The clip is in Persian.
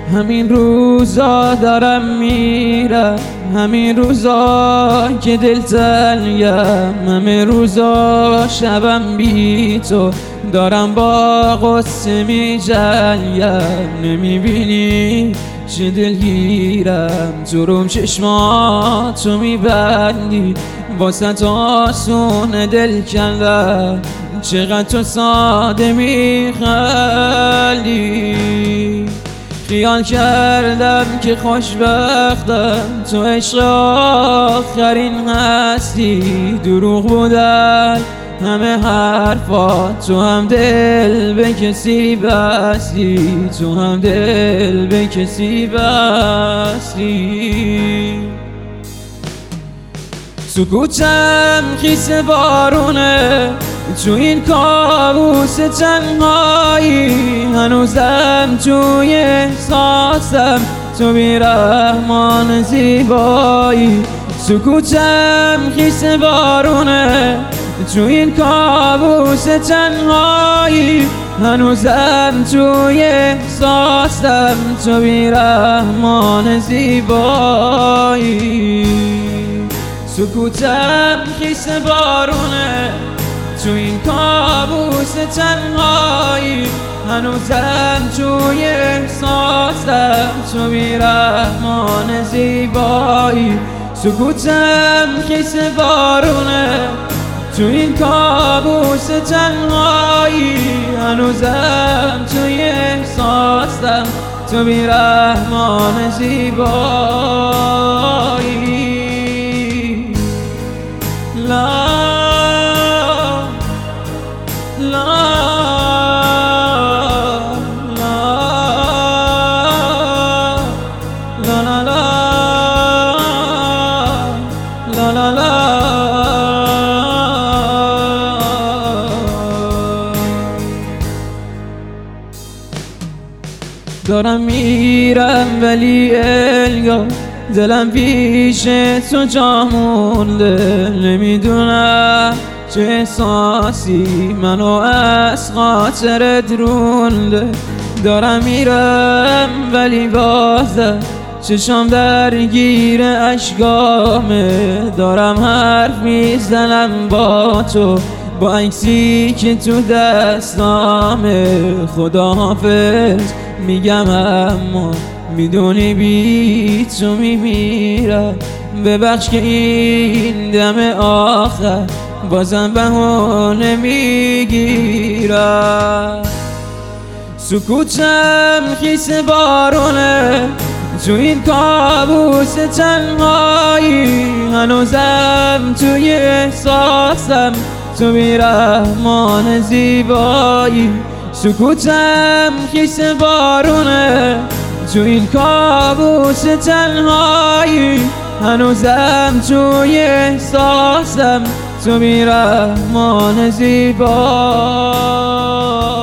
همین روزا دارم میرم، همین روزا که دل تنگم، همین روزا شبم بی تو دارم با غصه می جنگم. نمیبینی چه دلگیرم، تو روم چشماتو میبندی، واسه آسون دل کندم، چقدر تو ساده میخندی. خیال کردم که خوشبختم، تو عشق آخرین هستی. دروغ بودن همه حرفات، تو هم دل به کسی بستی، تو هم دل به کسی بستی. سکوتم خیس بارونه تو این کابوس تنهایی، هنوزم توی احساسم تو بی‌رحمان زیبایی. سکوتم خیس بارونه تو این کابوس تنهایی، هنوزم توی احساسم تو بی‌رحمان زیبایی. سکوتم خیس بارونه تو این کابوس تنهایی، هنوزم توی احساسم تو بی‌رحمان زیبایی. سکوتم خیس بارونه تو این کابوس تنهایی، هنوزم توی احساسم تو بی‌رحمان زیبایی. لا دارم میرم ولی انگار دلم پیش تو جا مونده. نمیدونم چه احساسی منو از خاطرت رونده. دارم میرم ولی بازم چشام درگیر اشکامه. دارم حرف میزنم با تو با عکسی که تو دستامه. خداحافظ میگم اما میدونی بی تو میمیرم. ببخش که این دم آخر بازم بهونه میگیرم. سکوتم خیس بارونه تو این کابوس تنهایی، هنوزم توی احساسم تو بی‌رحمان زیبایی. سکوتم خیس بارونه تو این کابوس تنهایی، هنوزم توی احساسم تو بی‌رحمان زیبایی.